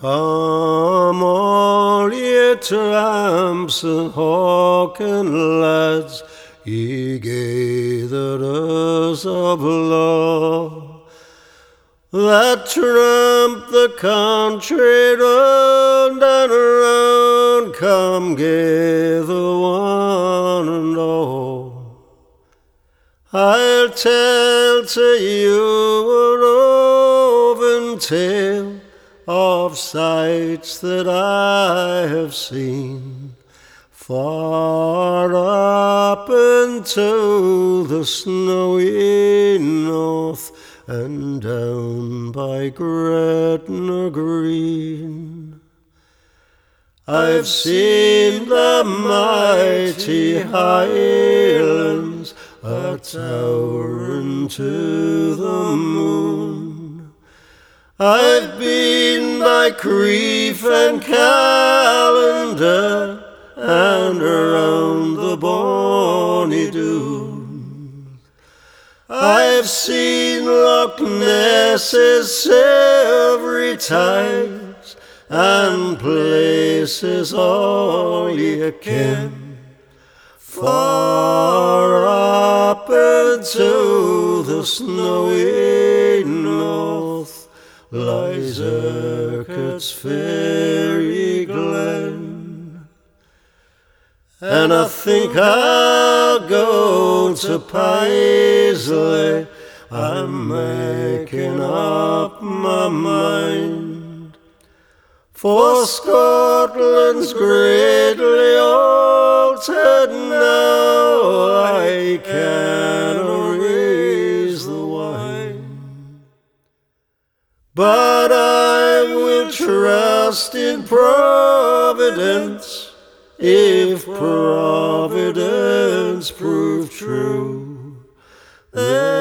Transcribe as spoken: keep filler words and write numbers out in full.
Come all ye tramps and hawking lads, ye gatherers of law, that tramp the country round and round, come gather one and all. I'll tell to you a roving tale of sights that I have seen, far up into the snowy north, and down by Gretna Green. I've seen the mighty Highlands a-towering to the moon. I've been by Crieff and Callander and around the bonny Doon. I've seen Loch Ness's silvery tides and places all ye ken, far up into the snowy north lies Urquhart's fairy glen. And I think I'll go to Paisley, I'm making up my mind, for Scotland's greatly altered now, I cannot raise the wine. But I will trust in Providence, if Providence prove true.